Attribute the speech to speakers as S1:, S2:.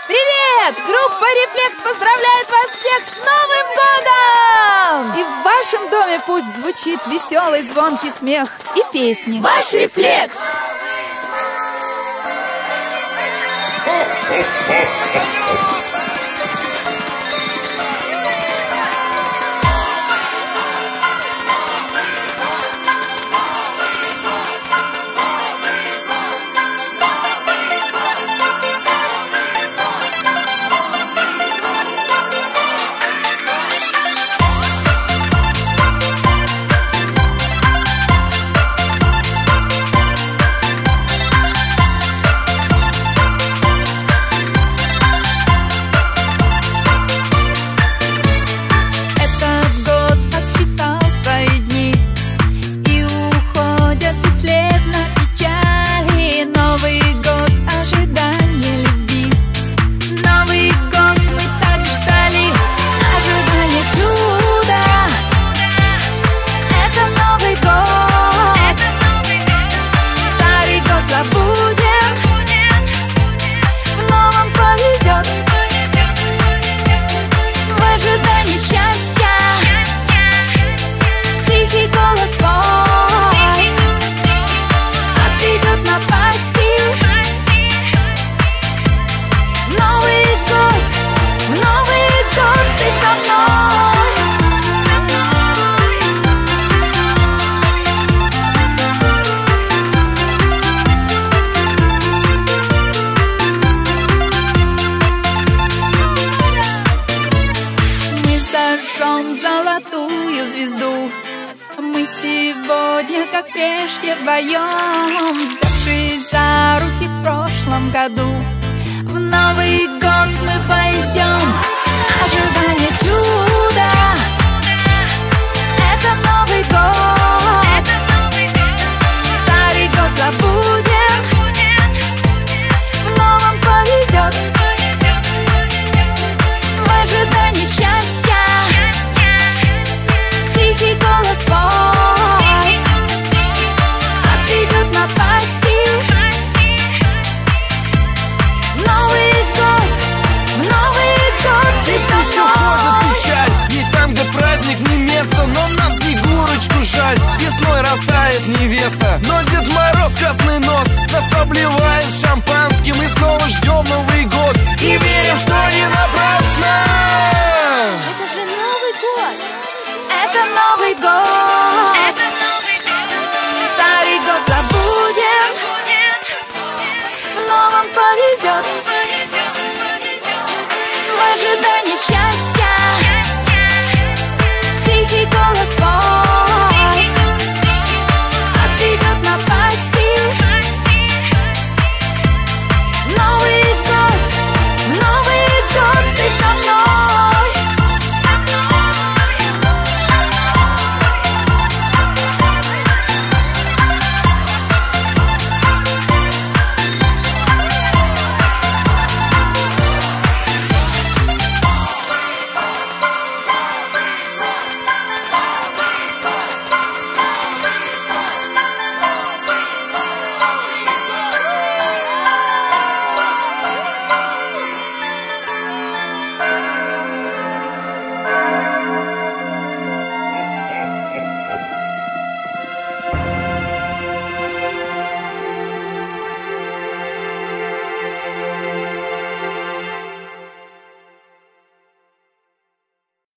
S1: Привет! Группа «Рефлекс» поздравляет вас всех с Новым годом! И в вашем доме пусть звучит веселый звонкий смех и песни.
S2: Ваш «Рефлекс».
S1: Золотую звезду мы сегодня, как прежде, вдвоем, взявшись за руки в прошлом году, в Новый год мы пойдем. Ожидание чуда — это Новый год. Старый год забудем, в новом повезет. В ожидании счастья тихий голос твой отведет напасти. Новый год
S3: ты
S1: со
S3: пусть
S1: мной.
S3: уходит печаль, и там, где праздник, не место, но нам Снегурочку жаль. Весной растает невеста, но Дед Мороз красный нос нас обливает шампанским, и снова